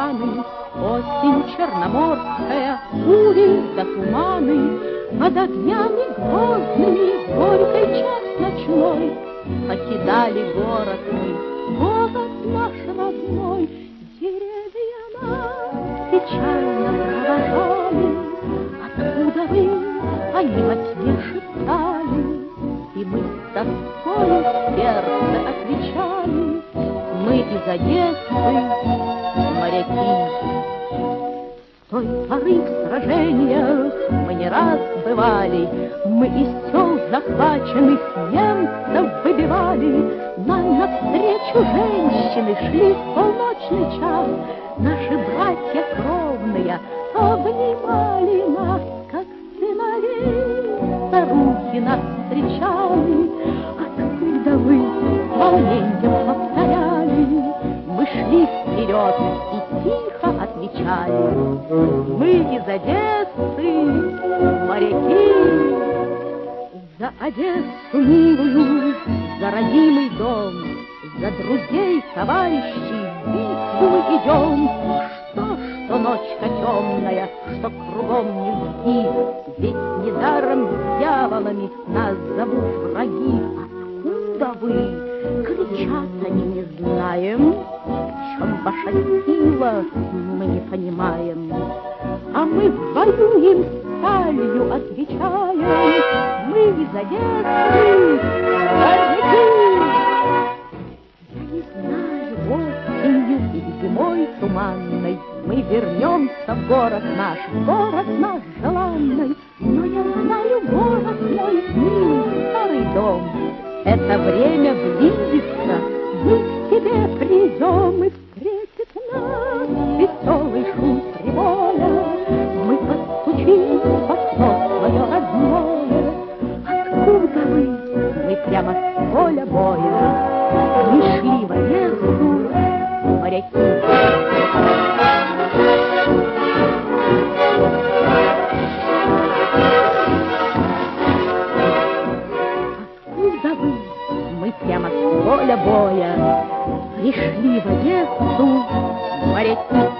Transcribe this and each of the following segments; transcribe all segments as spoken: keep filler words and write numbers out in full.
океаны, осень черноморская, бури да туманы, под огнями грозными горький час ночной покидали город мы, город наш родной. Деревья нас печально провожали, откуда вы, они во тьме шептали, и мы с тоскою в сердце отвечали: мы из Одессы, моряки. С той поры в сражениях мы не раз бывали, мы из сел захваченных немцев выбивали. Нам навстречу женщины шли в полночный час, наши братья кровные обнимали нас, как сыновей, старухи нас встречали. Откуда вы, волнением повторяли, мы шли вперед и тихо отвечали: мы из Одессы, моряки. За Одессу милую, за родимый дом, за друзей, товарищей в битву мы идем. Что, что ночка темная, что кругом низги, ведь недаром дьяволами нас зовут враги. Откуда вы? Кричат они, не знаем. В чем ваша сила, мы не понимаем. А мы воюем сталью, отвечаем: мы из Одессы, моряки. Я не знаю, осенью или зимой туманной мы вернемся в город наш, город наш желанный. Но я знаю, город мой, милый старый дом, это время близится, мы к тебе придем, и встретит нас веселый шум прибоя. Мы постучим в окно свое родное. Откуда вы? Мы прямо с поля боя пришли в Одессу, моряки. Откуда вы? Мы прямо с поля боя пришли в Одессу, моряки.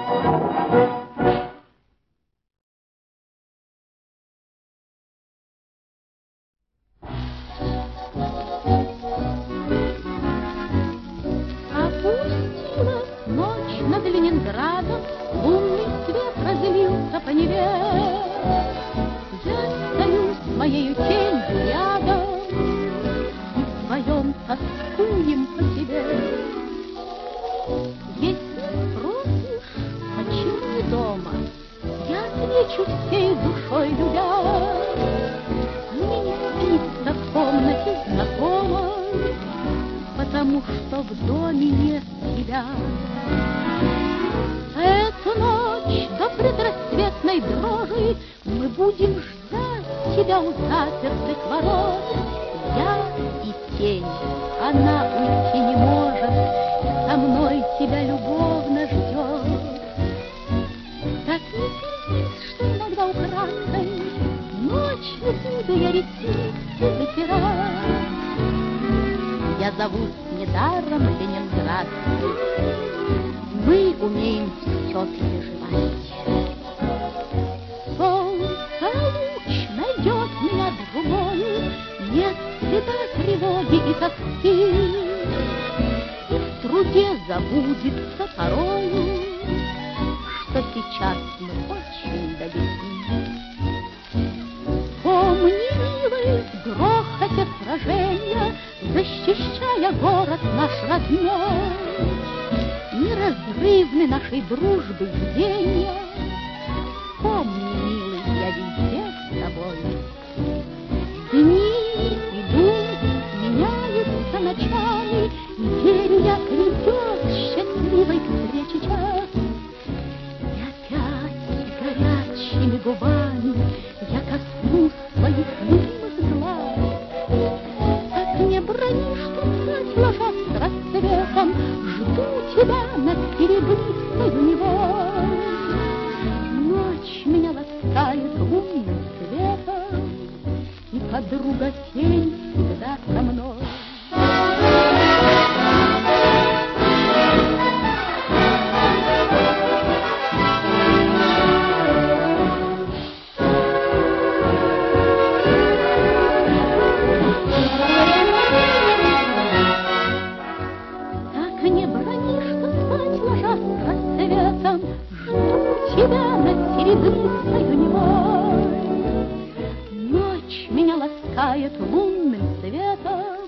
серебристою немой. Ночь меня ласкает лунным светом,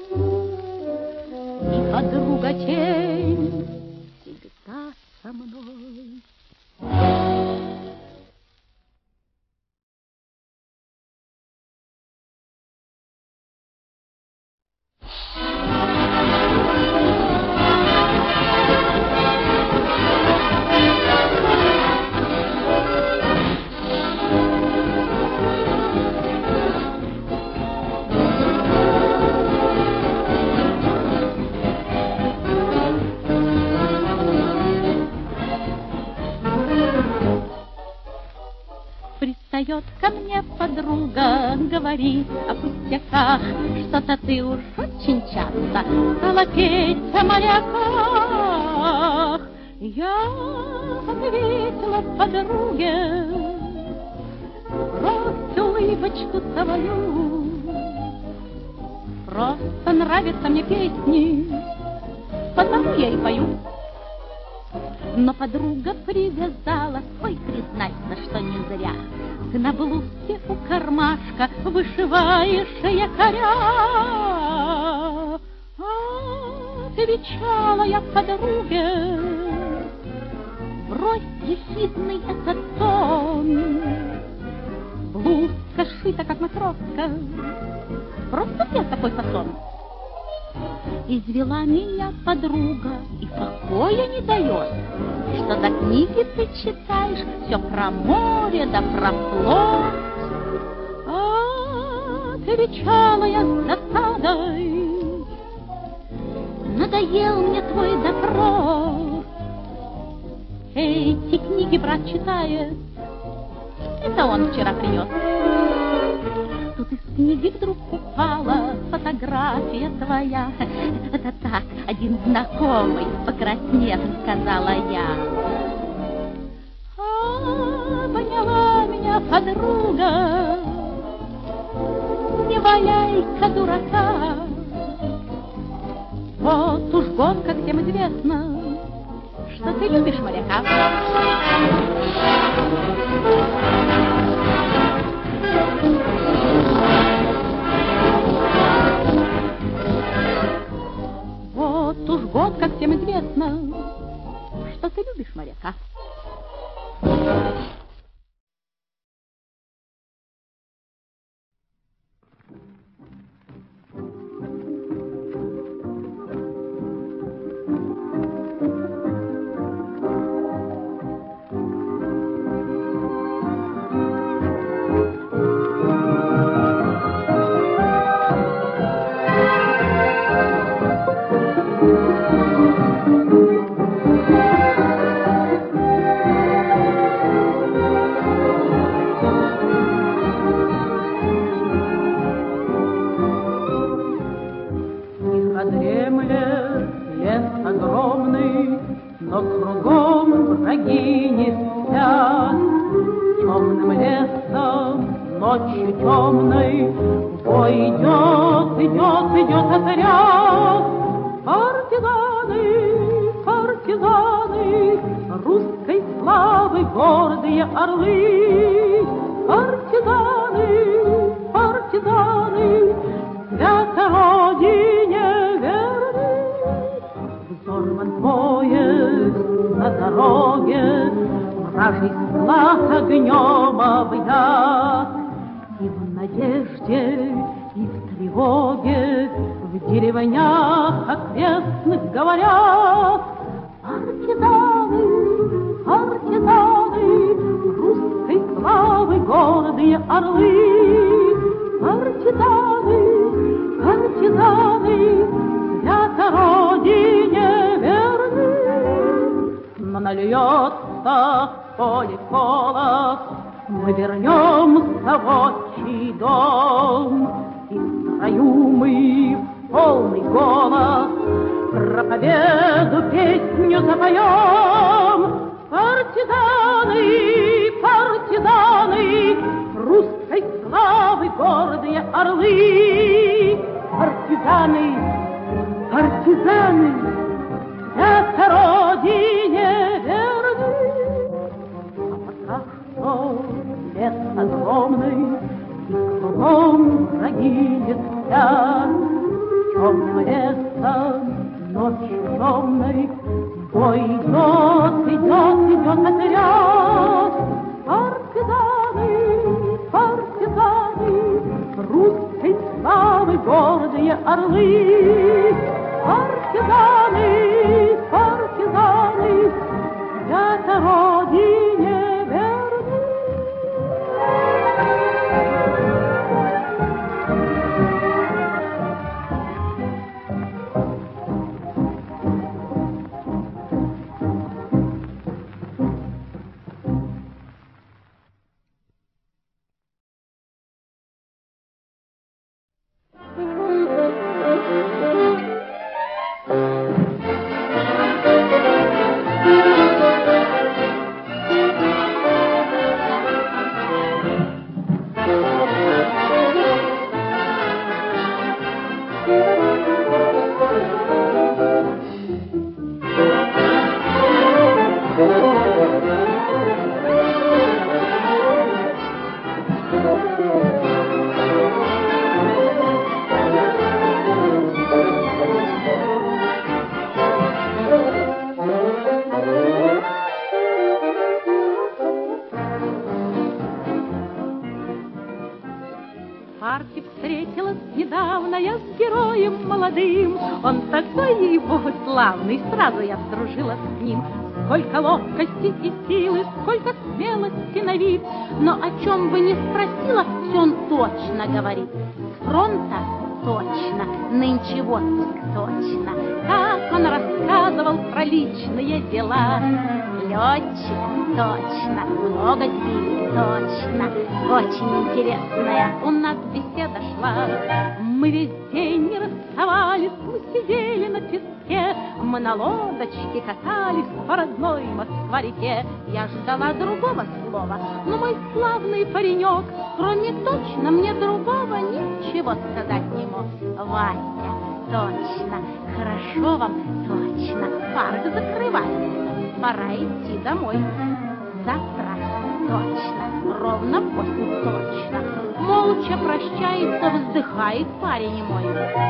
и подруга тень всегда со мной. Пристает ко мне подруга, говорит о пустяках, что-то ты уж очень часто стала петь о моряках. Я ответила подруге: брось улыбочку свою, просто нравятся мне песни, потому я и пою. Но подруга привязала, ой, признайся, что не зря ты на блузке у кармашка вышиваешь якоря. Отвечала я подруге: брось ехидный этот тон, блузка шита, как матроска, просто мне такой фасон. Извела меня подруга и покоя не дает, что до книги ты читаешь все про море да про флот. Отвечала я с досадой: надоел мне твой допрос. Эти книги брат читает, это он вчера принес. Тут из книги вдруг упала фотография твоя. Это так, один знакомый, покраснев, сказала я. А, поняла меня подруга, не валяй-ка дурака. Вот уж год, как всем известно, что ты любишь моряка. Вот уж год, как всем известно, что ты любишь моряка. Oh летят темным лесом ночью темной. Бой идет, идет, идет отряд. Партизаны, партизаны, русской славы гордые орлы. Партизаны, партизаны, свято Родине верны. Он такой, ей-богу, славный, сразу я сдружилась с ним. Сколько ловкости и силы, сколько смелости на вид. Но о чем бы ни спросила, все он точно говорит. С фронта точно, нынче в отпуск точно. Как он рассказывал про личные дела. Летчик точно, много сбили точно. Очень интересная у нас беседа шла. Мы весь день не расставались, мы сидели на песке, мы на лодочке катались по родной Москва-реке. Я ждала другого слова, но мой славный паренек, кроме точно мне другого ничего сказать не мог. Вася, точно, хорошо вам, точно, парк закрывается, пора идти домой. Завтра точно, ровно в восемь точно. Молча прощается, вздыхает парень мой.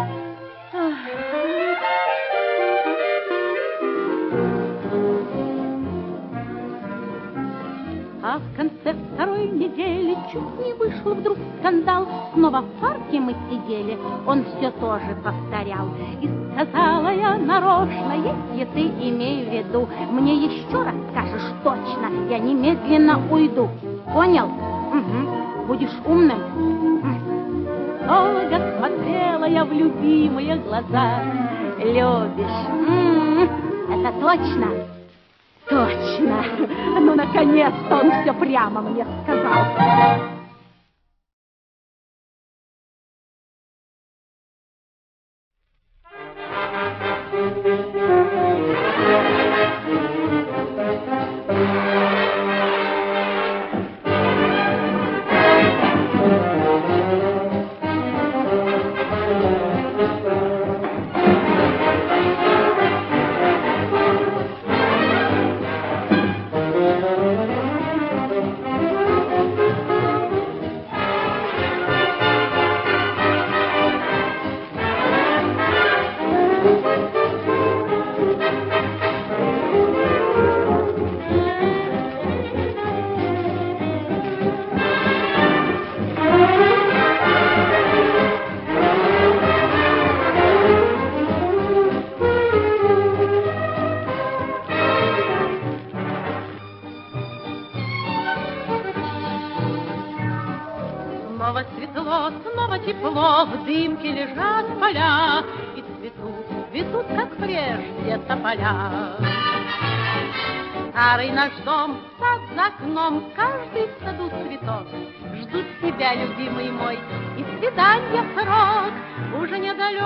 А в конце второй недели чуть не вышел вдруг скандал. Снова в парке мы сидели, он все тоже повторял. И сказала я нарочно, если ты, имей в виду, мне еще раз скажешь точно, я немедленно уйду. Понял? Угу. Будешь умным? Долго смотрела я в любимые глаза. Любишь? М-м-м. Это точно? Точно. Ну, наконец-то он все прямо мне сказал. Снова светло, снова тепло, в дымке лежат поля, и цветут, цветут, как прежде, тополя. Старый наш дом, сад за окном, каждый в саду цветок. Ждут тебя, любимый мой, и свидания срок уже недалек.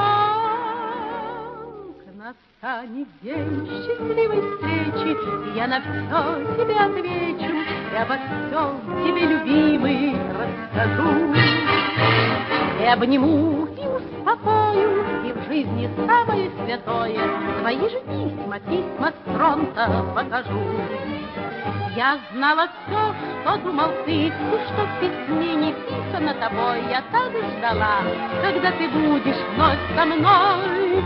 Настанет день счастливой встречи, я на все тебе отвечу, и обо всем тебе, любимый, расскажу. И обниму, и успокою, и в жизни самое святое твои же письма, письма с фронта покажу. Я знала все, что думал ты, и что в письме не писано тобой. Я так ждала, когда ты будешь вновь со мной.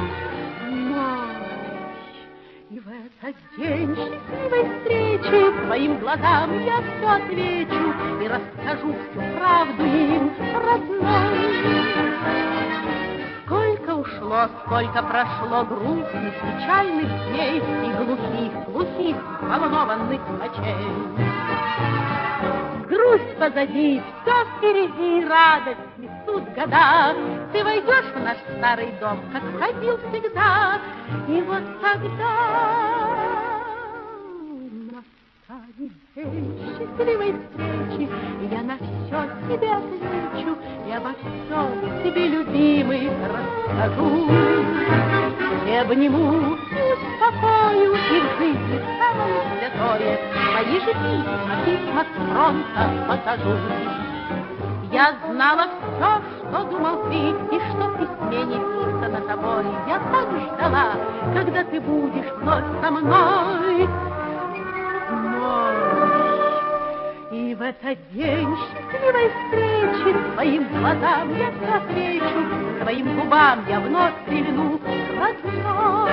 И в этот день счастливой встречи твоим глазам я все отвечу и расскажу всю правду им, родной. Сколько ушло, сколько прошло грустных, печальных дней и глухих, глухих, волнованных ночей. Грусть позади, все впереди, радость несут года. Ты войдешь в наш старый дом, как входил всегда, и вот тогда настанет день счастливой встречи, и я на все тебе отвечу, и обо всем тебе, любимый, расскажу. И обниму, и успокою, и в жизни самое святое твои же письма, письма с фронта покажу. Я знала все, что думал ты, и что в письме не писано тобой. Я так ждала, когда ты будешь вновь со мной. И в этот день счастливой встречи твоим глазам я все отвечу, твоим губам я вновь прильну, родной.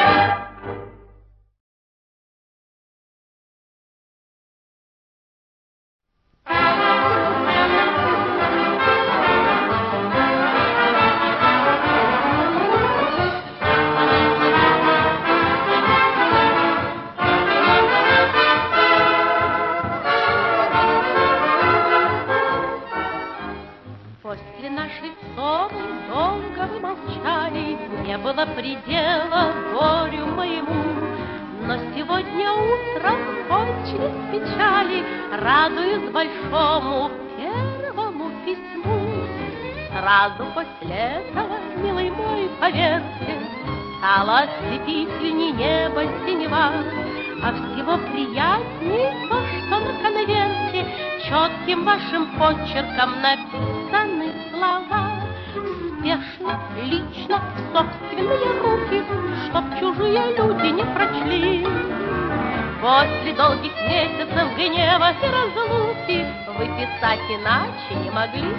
После нашей ссоры долго мы молчали, не было предела горю моему. Но сегодня утром кончились печали, радуясь большому первому письму. Сразу после этого, милый мой, поверьте, стало ослепительней небо синева, а всего приятней то, что на конверте четким вашим почерком написаны слова. Спешно, лично, в собственные руки, чтоб чужие люди не прочли. После долгих месяцев гнева и разлуки вы писать иначе не могли.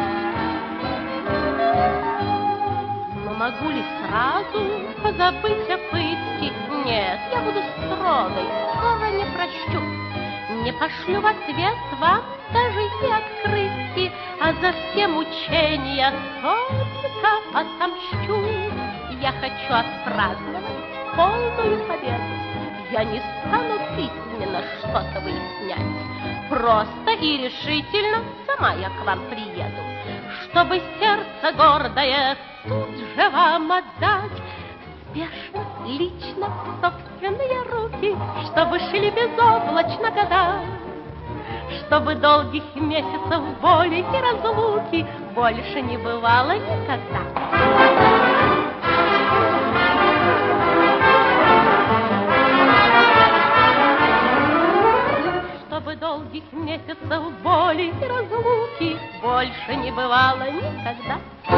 Но могу ли сразу позабыть о пытке? Нет, я буду строгой, скоро не прощу. Не пошлю в ответ вам даже и открытки, а за все мучения только отомщу. Я хочу отпраздновать полную победу. Я не стану письменно что-то выяснять. Просто и решительно сама я к вам приеду, чтобы сердце гордое тут же вам отдать. Спешно, лично, в собственные руки, чтобы шли безоблачно года, чтобы долгих месяцев боли и разлуки больше не бывало никогда. Чтобы долгих месяцев боли и разлуки больше не бывало никогда.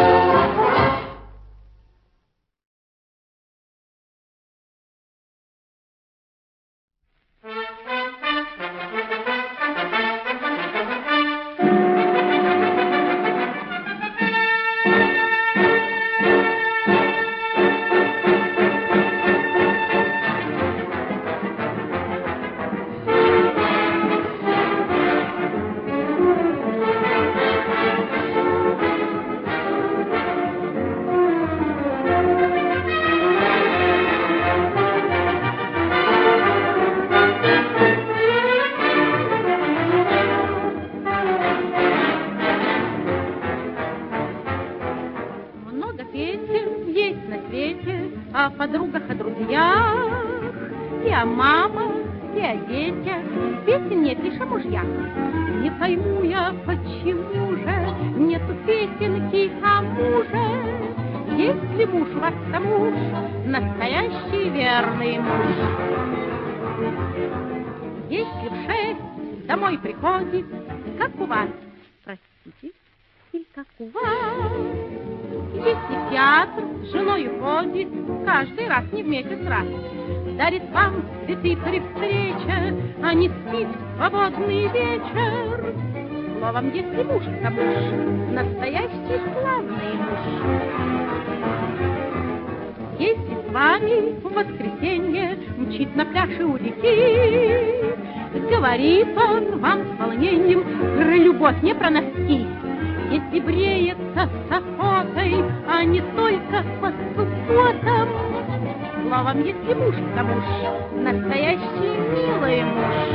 О подругах, о друзьях, и о мамах, и о детях. Песен не пишем о мужьях. Не пойму я, почему же нету песенки о муже. Если муж у вас муж, настоящий верный муж. Если в шесть домой приходит, как у вас, простите, и как у вас, Если в театр с женой ходит, каждый раз не в месяц раз, дарит вам цветы при встрече, а не спит в свободный вечер. Словом, если муж-то муж, настоящий славный муж. Если с вами в воскресенье мчит на пляже у реки, говорит он вам с волнением про любовь, не про носки. Если бреется с охотой, а не только по субботам. Словом, если муж-то муж, настоящий милый муж.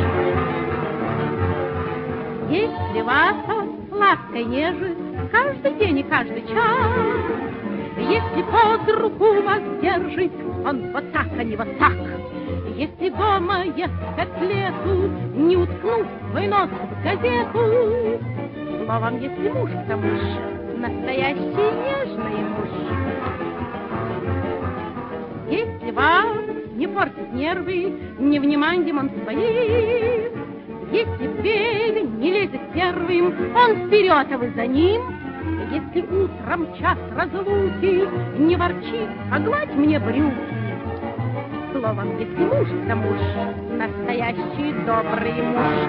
Если вас он лаской нежит каждый день и каждый час, если под руку вас держит он вот так, а не вот так, если дома ест котлету, не уткнув свой нос в газету. Словом, если муж-то муж, настоящий нежный муж. Если вам не портит нервы невниманием он своим, если в дверь не лезет первым, он вперед, а вы за ним. Если утром час разлуки не ворчит, а гладь мне брюки. Словом, если муж-то муж, настоящий добрый муж.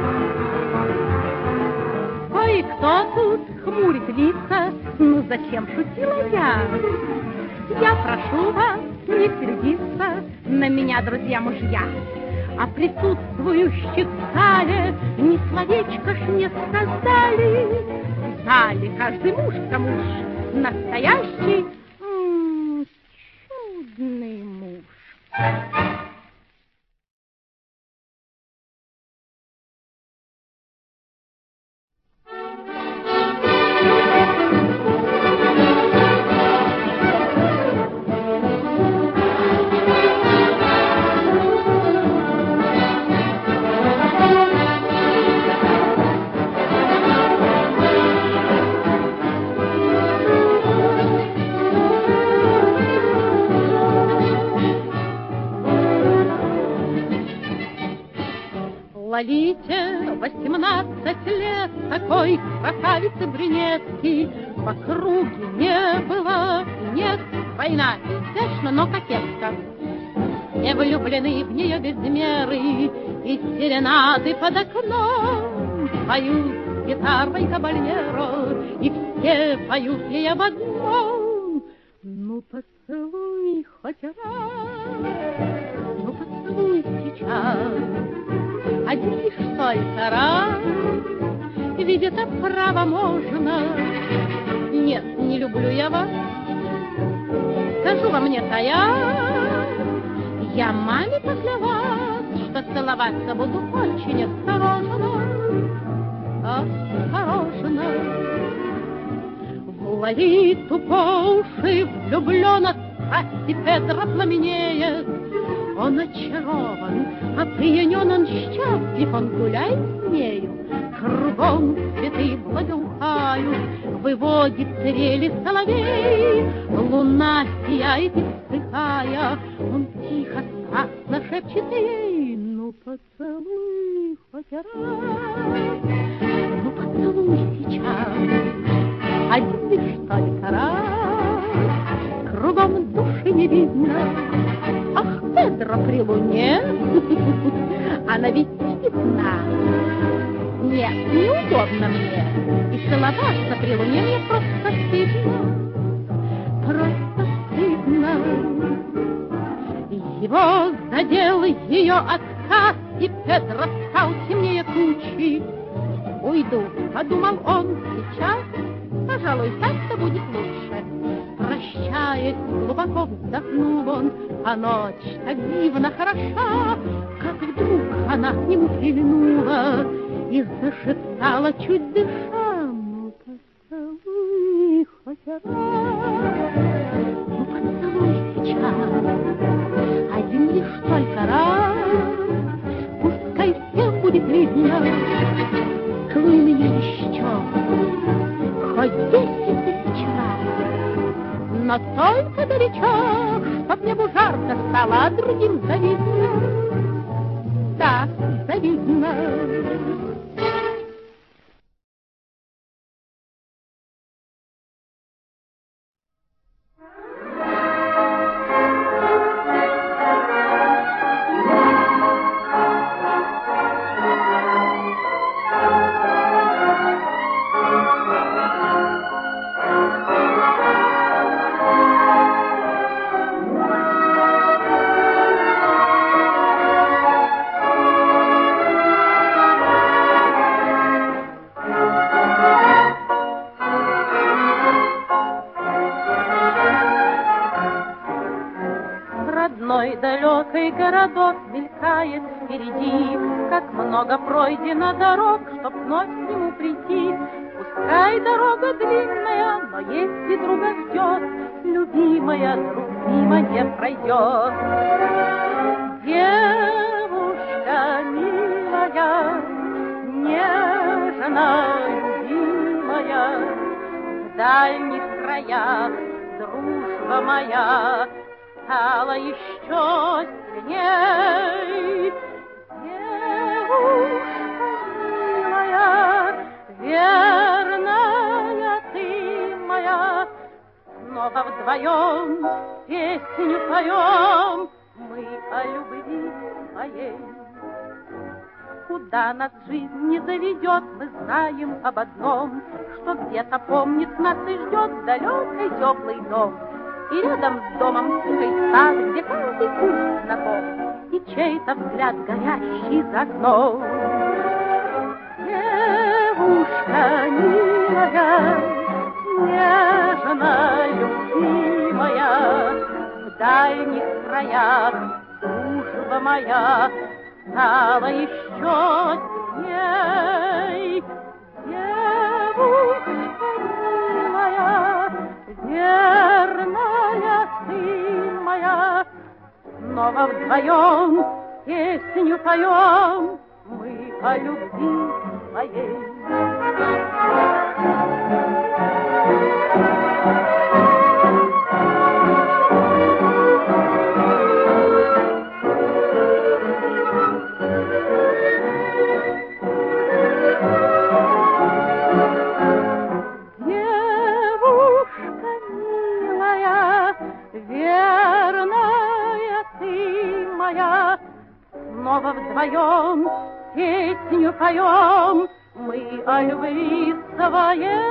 Кое-кто тут хмурит лица, ну зачем шутила я? Я прошу вас не сердиться на меня, друзья-мужья. О присутствующих в зале ни словечко ж не сказали. В зале каждый муж-то муж, настоящий м-м, чудный муж. Лолите восемнадцать лет, такой красавицы брюнетки в округе не было, нет, война изящна, но кокетка. Все влюблены в нее без меры, и серенады под окном поют гитарой кабальеро, и все поют ей об одном. Ну, поцелуй хоть раз, ну, поцелуй сейчас, один лишь только раз, ведь это право можно. Нет, не люблю я вас, скажу вам не тая, я маме поклялась, что целоваться буду очень осторожно, осторожно. В Лолиту по уши влюблен от страсти Петра пламенеет. Он очарован, опьянен, он счастлив, он гуляет с нею. Кругом цветы благоухают, выводит трели соловей. Луна сияет и вздыхая, он тихо, страстно шепчет ей: ну, поцелуй хоть раз, ну, поцелуй сейчас, один лишь только раз. Кругом души не видно, ах, Педро при луне, она ведь видна. Нет, неудобно мне, и целоваться при луне мне просто стыдно, просто стыдно. Его задел ее отказ, и Педро стал темнее тучи. Уйду, подумал он, сейчас, пожалуй, так-то будет лучше. Прощаясь, глубоко вздохнул он, а ночь так дивно хороша, как вдруг она к нему прильнула и зашептала, чуть дыша: ну, поцелуй хоть раз, ну, поцелуй сейчас, один лишь только раз, пускай всем будет видно, целуй меня еще, хоть десять тысяч раз, но только горячо, чтоб небу жарко стало, а другим завидно, да, завидно. городок мелькает впереди, как много пройдено дорог, чтоб вновь к нему прийти. Пускай дорога длинная, но если друга ждет, любимая друг мимо не пройдет. Девушка милая, нежно любимая, в дальних краях дружба моя стала еще сильней. Девушка милая, верная ты моя, снова вдвоем песню поем мы о любви моей. Куда нас жизнь не заведет, мы знаем об одном, что где-то помнит нас и ждет далекий теплый дом. И рядом с домом тихий сад, где каждый путь знаком, и чей-то взгляд горящий за окном. Девушка милая, нежно любимая, в дальних краях дружба моя стала еще сильней. Девушка милая, верная ты моя, снова вдвоем песню поем мы о любви моей. Снова вдвоем песню поем мы о любви своей.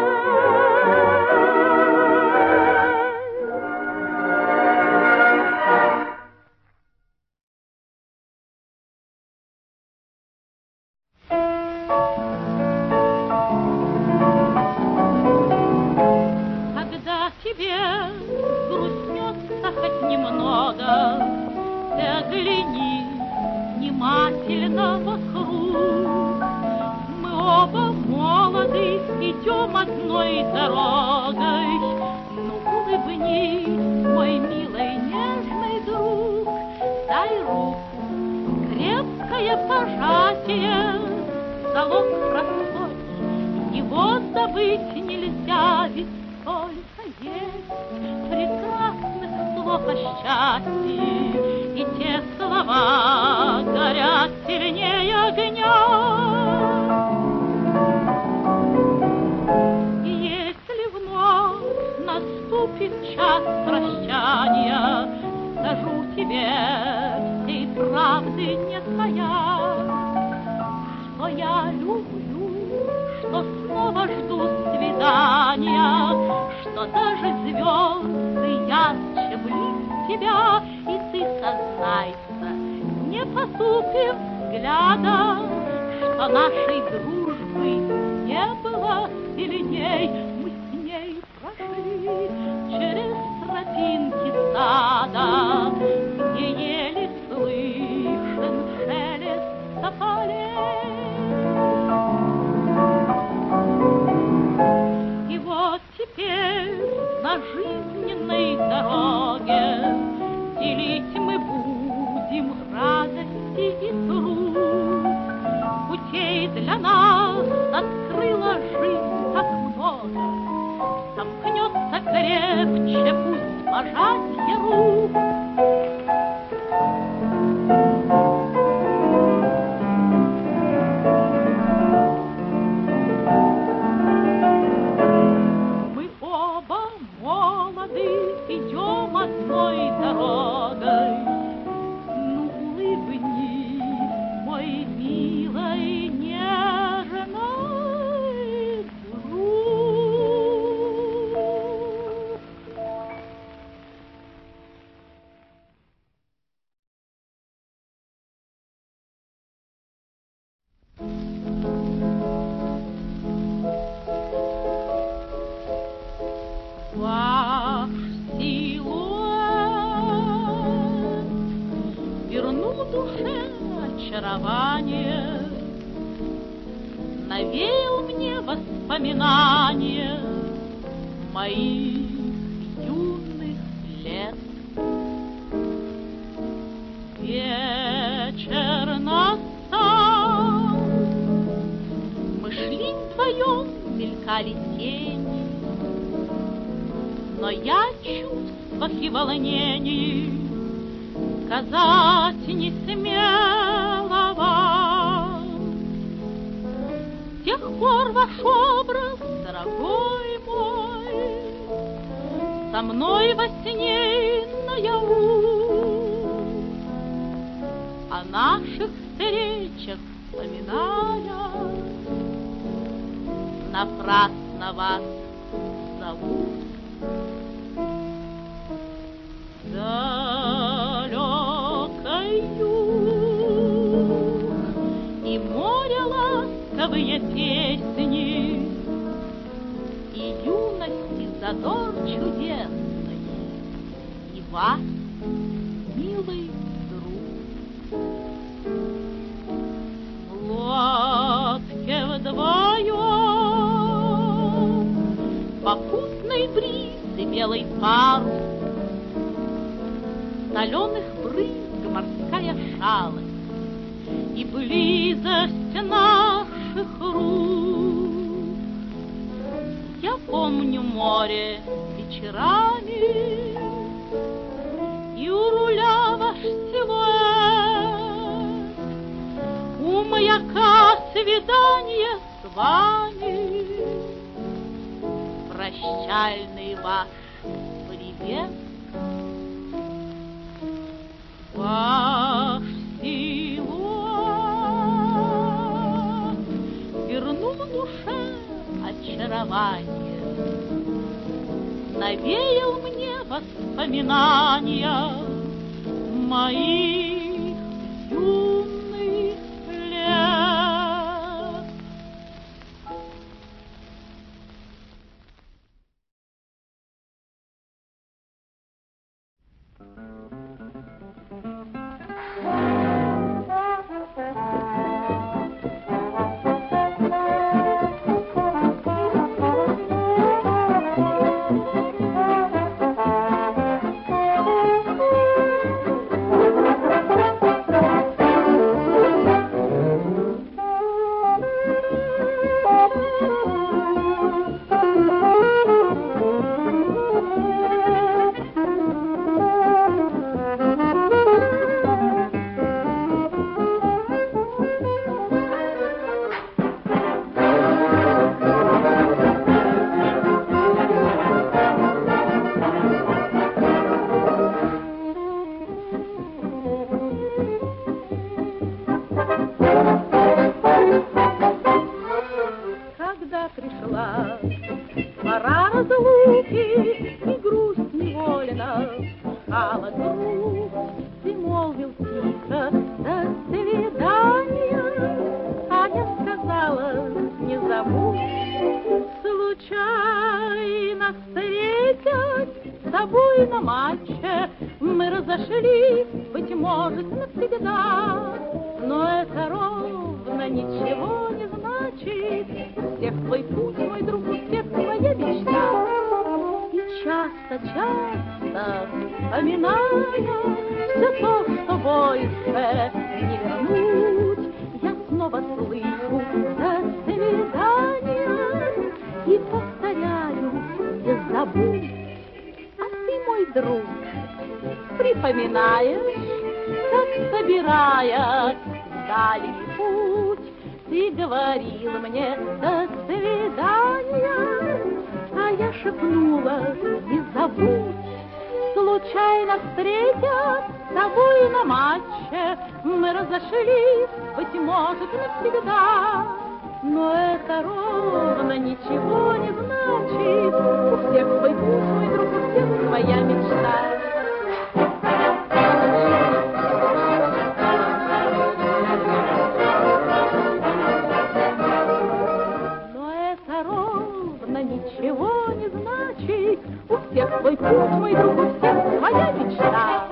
Когда тебе грустнется хоть немного, ты огляни внимательно вокруг. Мы оба молоды, идем одной дорогой. Ну, улыбнись, мой милый нежный друг, дай руку, крепкое пожатие, залог простой, его забыть нельзя, ведь только есть прекрасных слов о счастье, и те слова горят сильнее огня. И если вновь наступит час прощания, скажу тебе всей правды не тая, что я люблю, что снова жду свидания, что даже звезды ярче близ тебя, и ты сознайся, не потупив взгляда, что нашей дружбы не было сильней. Мы с ней прошли через тропинки сада, где еле слышен шелест тополей. И вот теперь на жизненной дороге делить мы будем радости и труд. Путей для нас открыла жизнь так много, сомкнется крепче пусть пожатье рук. Мы оба молоды, идем одной дорогой. Ну, улыбнись, мой милый нежный друг. навеял мне воспоминания моих юных лет. Вечер настал, мы шли вдвоем, мелькали тени, но я чувствах и волнений сказать не смела вам. С тех пор ваш образ, дорогой мой, со мной во сне наяву. О наших встречах вспоминая, напрасно вас зову. Далекой юг и море ласковые песни, и юности задор чудесный, и вас, милый друг. В лодке вдвоем попутный бриз и белый парус, соленых брызг морская шалость и близость наших рук. Я помню море вечерами и у руля ваш силуэт, у маяка свидание с вами, прощальный ваш привет. Ваш силуэт вернул душе очарование, навеял мне воспоминания моих юных лет. Пришла пора разлуки, и грусть невольно пускала грудь. Ты молвил тихо «до свидания», а я сказала «не забудь». Случайно встретясь с тобой на матче, мы разошлись, быть может, навсегда, но это ровно ничего не значит. У всех твой путь, мой друг, у всех твоя мечта. И часто-часто, вспоминая все то, что больше не вернуть, я снова слышу «до свидания» и повторяю «не забудь». А ты, мой друг, припоминаешь, как, собирая дальний путь, ты говорил мне «до свидания», а я шепнула «не забудь». Случайно встретясь с тобой на матче, мы разошлись, быть может, навсегда, но это ровно ничего не значит. У всех свой путь, мой друг, у всех своя мечта. Ничего не значит, у всех свой путь, мой друг, у всех своя мечта.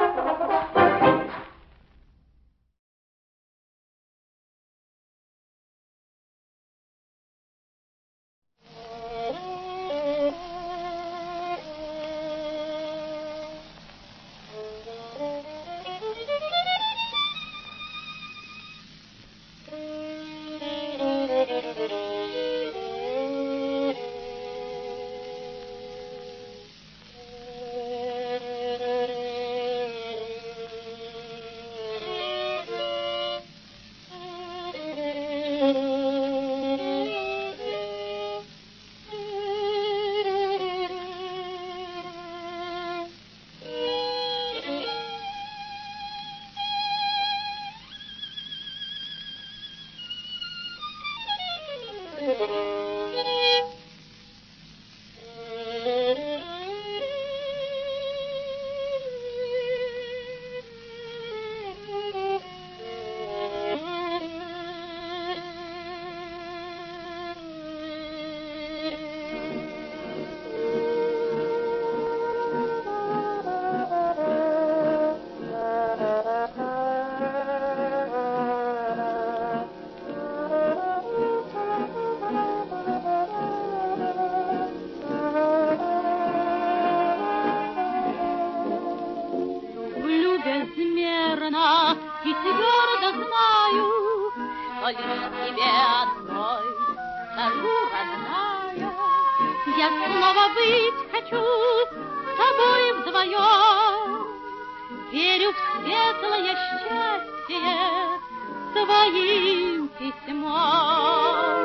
И твердо знаю, что лишь тебе одной скажу, родная, я снова быть хочу с тобой вдвоем. Верю в светлое счастье твоим письмом.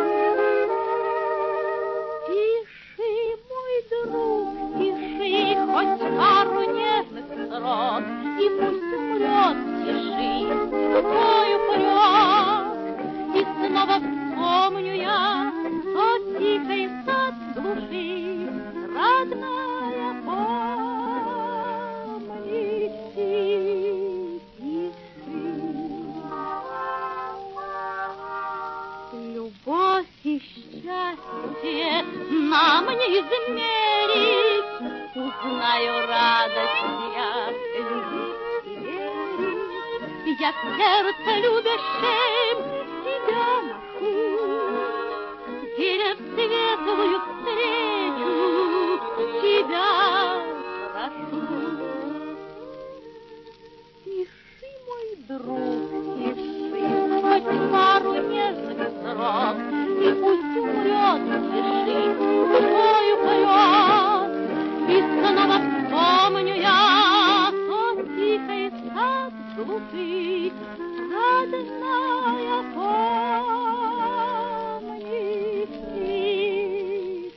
Пиши, мой друг, пиши хоть пару нежных строк, и пусть умрет тиши твой упрек. И снова вспомню я тот тихий сад глуши, родная, помни и пиши. Любовь и счастье нам не измерить, узнаю радость я любить и верить. Я в сердце любящем тебя ношу, веря в светлую встречу, тебя прошу. Пиши, мой друг, пиши хоть пару нежных строк, и пусть умрет тиши твой упрек. И снова вспомню я тот тихий сад глухий, родная, помни и пиши.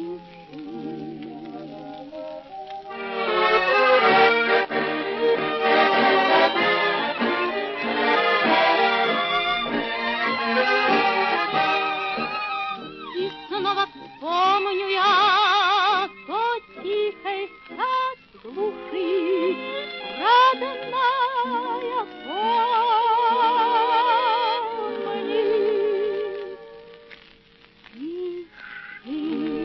И снова вспомню я тот тихий сад глухий, родная, помни и пиши.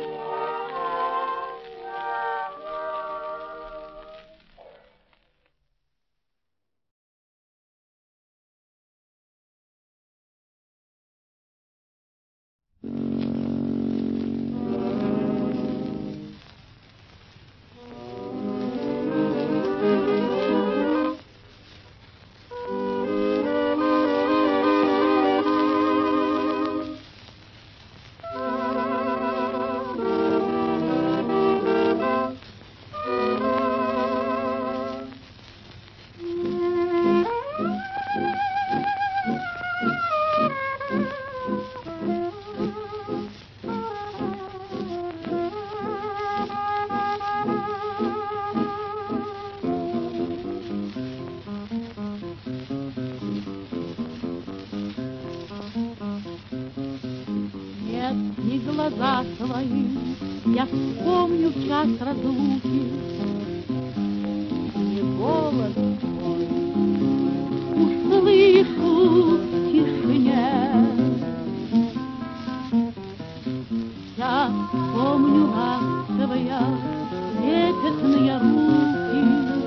И глаза твои я вспомню в час разлуки, и голос твой услышу в тишине. Я помню ласковые трепетные руки,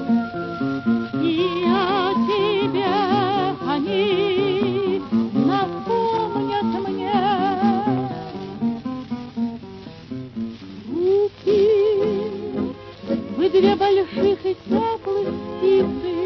и о тебе они напомнят мне. Руки, вы две больших и теплых птицы,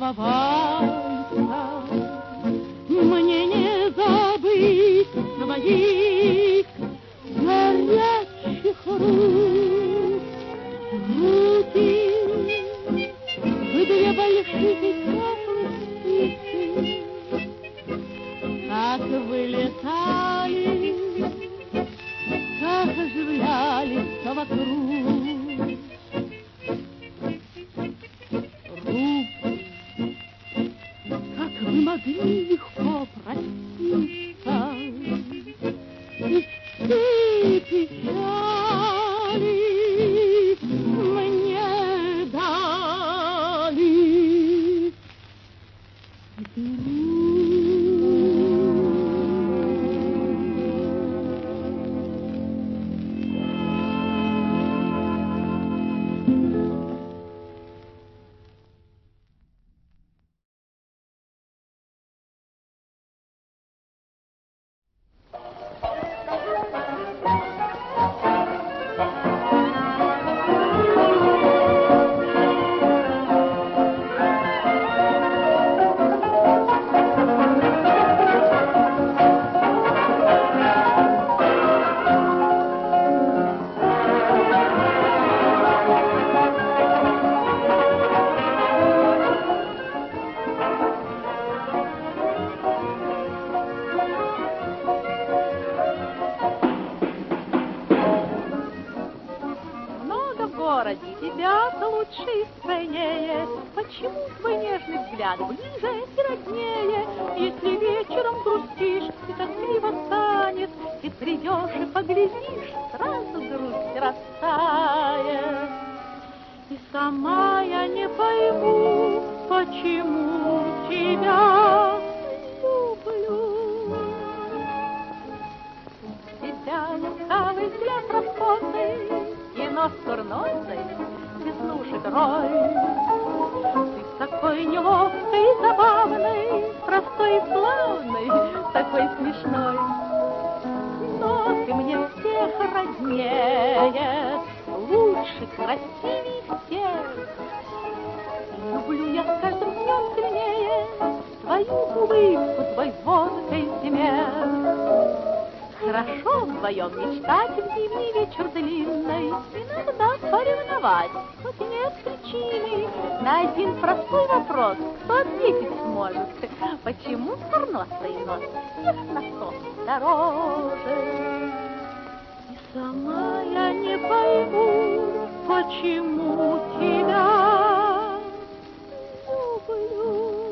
забывайся, мне не забыть твоих горячих рук. Руки в две большие теплых птицы, как вылетали, как оживлялись вокруг. Руки, как вы могли легко проститься, и все печали мне дали. Тебя-то лучше и стройнее, почему твой нежный взгляд ближе и роднее? Если вечером грустишь и тоскливо станет, и придешь и поглядишь, сразу грусть растает. И сама я не пойму, почему тебя люблю. Тебя лукавый взгляд распутный, и нос курносый, веснушек рой. Ты такой неловкий и забавный, простой и славный, такой смешной. Но ты мне всех роднее, лучше, красивей всех. Люблю я с каждым днем сильнее твою улыбку, твой звонкий смех. Хорошо вдвоем мечтать в зимний вечер длинный, иногда поревновать, хоть и нет причины. На один простой вопрос кто ответить сможет? Почему курносый нос всех носов дороже? И сама я не пойму, почему тебя люблю.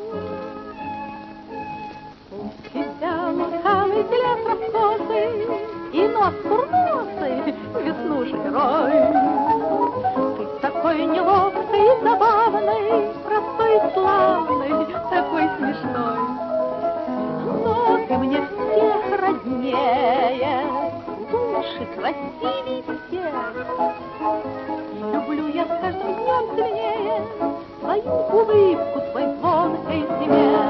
У тебя лукавый взгляд раскосый, и нос курносый, веснушек рой. Ты такой неловкий и забавный, простой и славный, такой смешной. Но ты мне всех роднее, лучше, красивей всех. Люблю я с каждым днем сильнее твою улыбку, твой звонкий смех.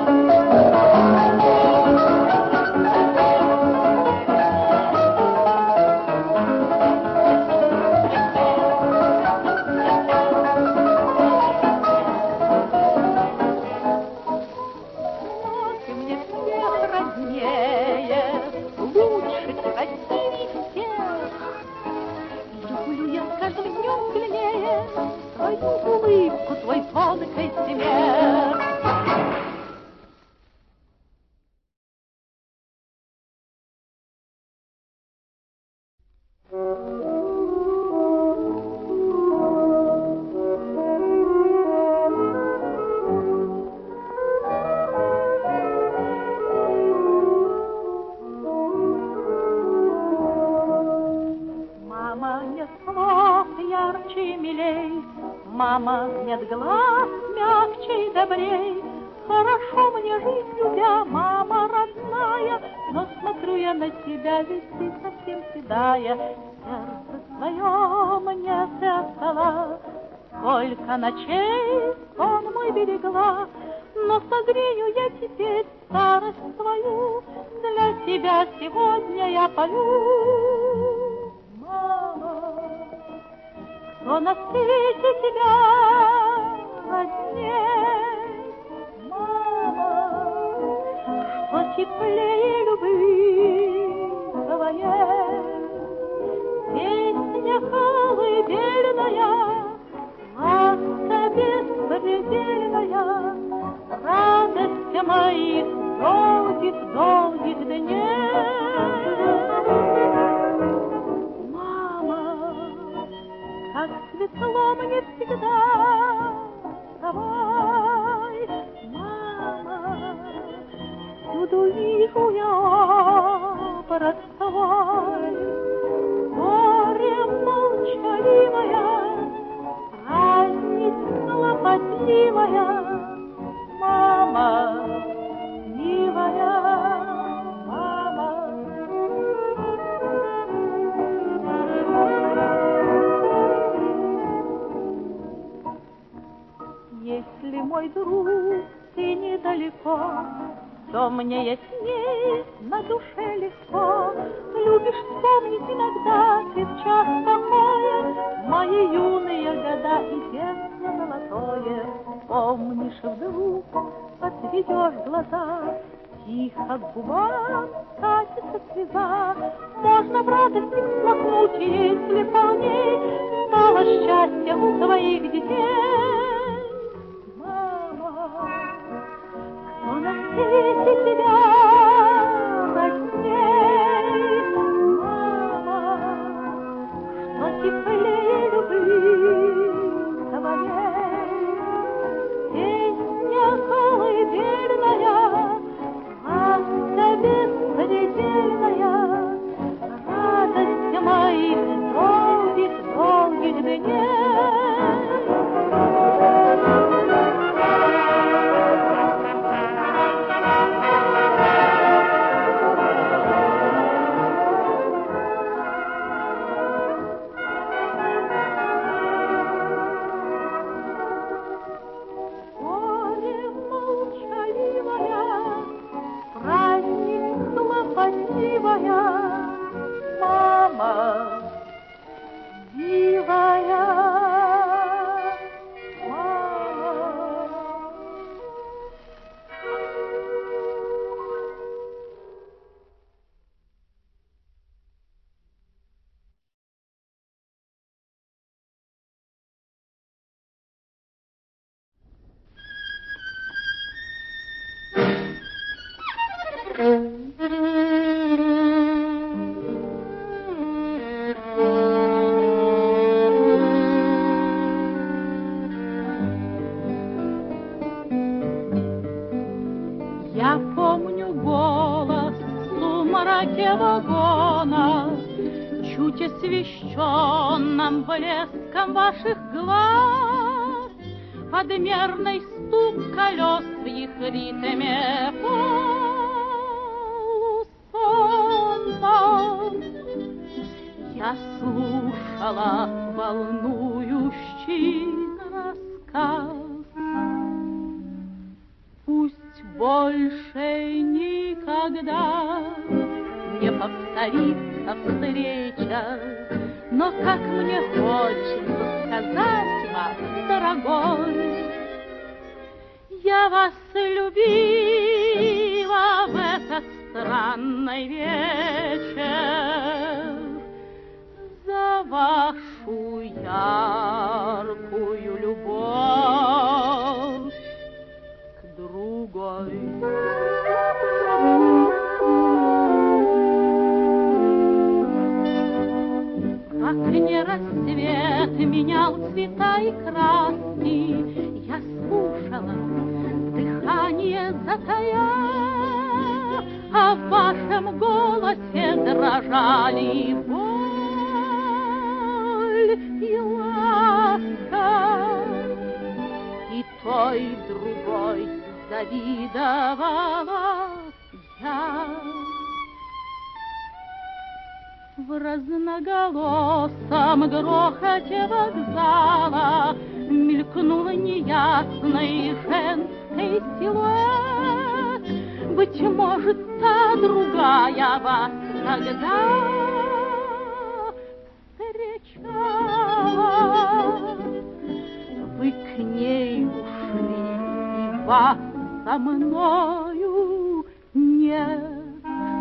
Улыбку, твой звонкий смех. Мама, нет слов ярче и милей, мама, нет глаз мягче и добрей. Хорошо мне жить, любя, мама родная, но смотрю я на тебя, ведь ты совсем седая. Сердце свое мне ты отдала, сколько ночей сон мой берегла, но согрею я теперь старость твою, для тебя сегодня я пою. Мама, кто на свете тебя родней, теплее любые. Песня колыбельная, ласка беспредельная, радость моих долгих-долгих дней. Мама, как светло мне всегда с тобой, мама, всюду вижу я образ твой. Горе молчаливая, праздник хлопотливая, мама, милая, мама. Если, мой друг, ты недалеко, то мне ясней на душе легко. Любишь вспомнить иногда, ты в час покоя, мои юные года и сердце золотое. Помнишь, вдруг отведешь глаза, тихо к губам катится слеза. Можно в радости всплакнуть, если полней стало счастье у твоих детей. Кто на свете тебя родней, мама, что теплее любви твоей. Песня колыбельная, ласка беспредельная, радость моих долгих-долгих дней. Я помню голос в сумраке вагона, чуть освещенным блеском ваших глаз, подмерный стук колес в их ритме полусонном. Я слушала волнующий рассказ. Пусть больше никогда не повторится встреча, но как мне хочется сказать вам, дорогой, я вас любила в этот странный вечер за вашу яркую любовь к другой. Как не рассвет менял цвета и краски, я слушала, дыхание затая, а в вашем голосе дрожали боль и ласка. И той другой завидовала я. В разноголосом грохоте вокзала мелькнул неясный женский силуэт. Быть может, та другая вас тогда встречала. Вы к ней ушли, и вас со мною не нет.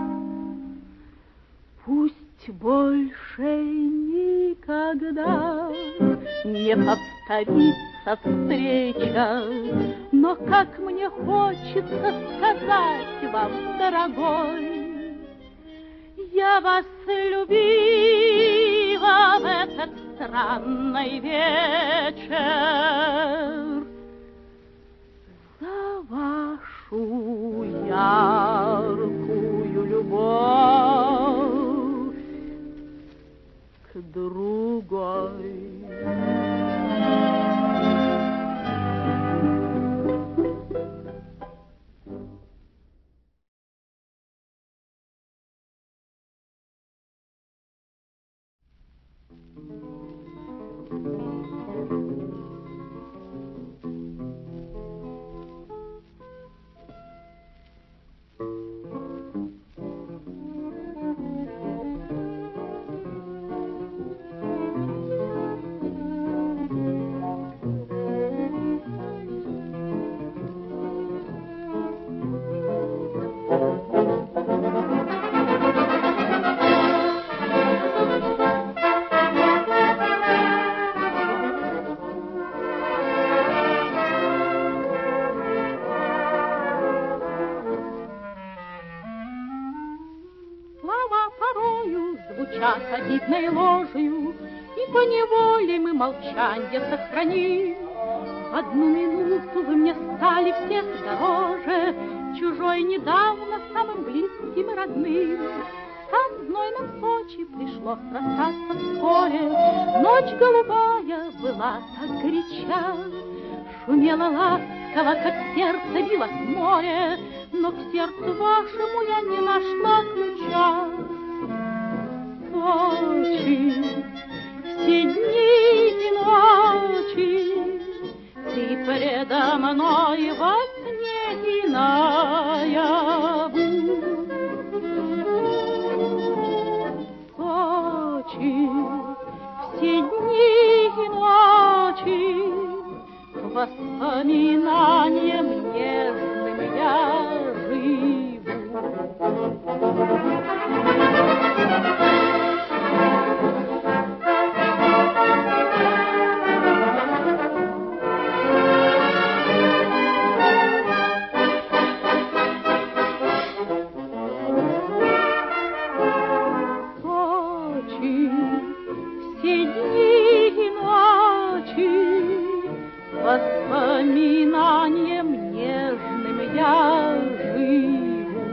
Пусть больше никогда не повторится встреча, но как мне хочется сказать вам, дорогой, я вас любила в этот странный вечер за вашу яркую любовь к другой. Звучат обидной ложью, и поневоле мы молчанье сохраним. В одну минуту вы мне стали всех дороже, чужой недавно самым близким и родным. Там в знойном Сочи пришлось расстаться вскоре, ночь голубая была так горяча, шумела ласково, как сердце билось море, но к сердцу вашему я не нашла ключа. Ночи, все дни и ночи, ты предо мной во сне и наяву. Ночи, все дни и ночи, к воспоминаниям нежным я живу. Воспоминанием нежным я живу.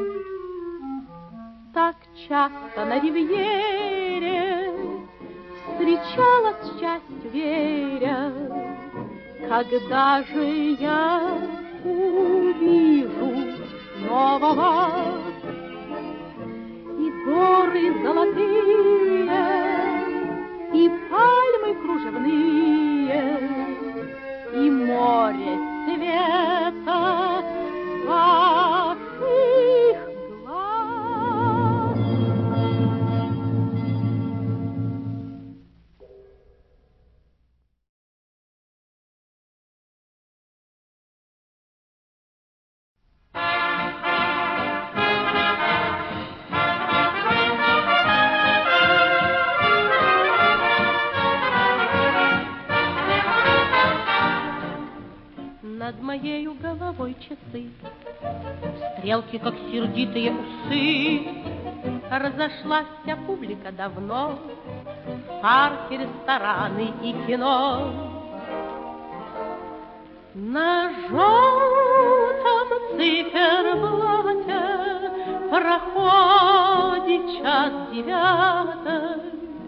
Так часто на ривьере встречалась счастье, веря, когда же я увижу нового, и горы золотые, и пальмы кружевные, и море цвета ваших глаз. Над моею головой часы, стрелки, как сердитые усы. Разошлась вся публика давно, парки, рестораны и кино. На желтом циферблате проходит час девятый.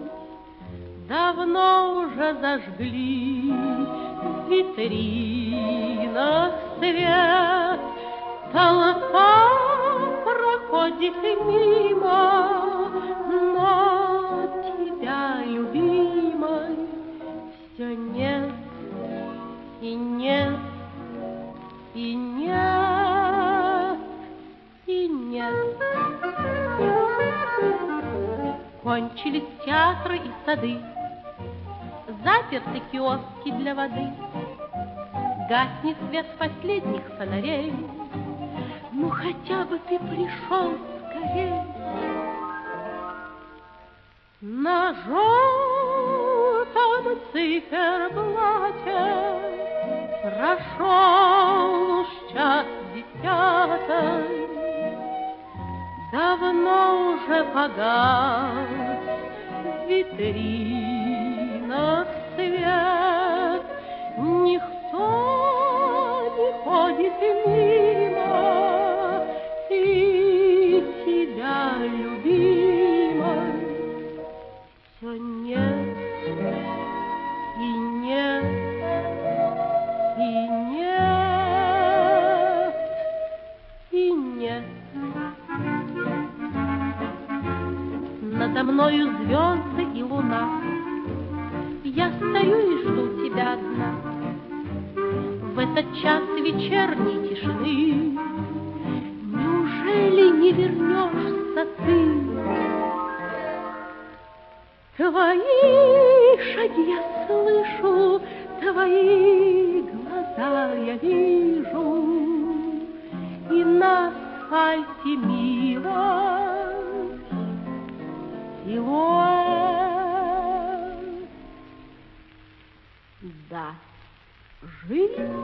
Давно уже зажгли в витринах свет. Толпа проходит мимо, но тебя, любимой, все нет и нет, и нет, и нет. Кончились театры и сады, заперты киоски для воды, гаснет свет последних фонарей. Ну хотя бы ты пришел скорей. На желтом циферблате прошел уж час десятый. Давно уже погас в витринах свет. Никто не ходит мимо, и тебя, любимой, все нет и нет и нет и нет. Надо мною звезды и луна, я стою и жду тебя одна. В этот час вечерней тишины неужели не вернешься ты? Твои шаги я слышу, твои глаза я вижу, и на асфальте мира силуэт. Да, жизнь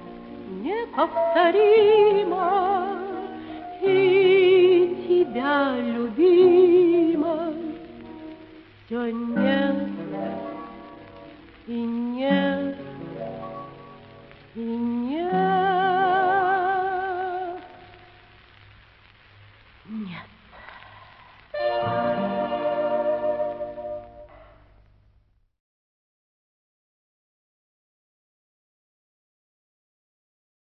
неповторима, и тебя, любимой, все нет и нет.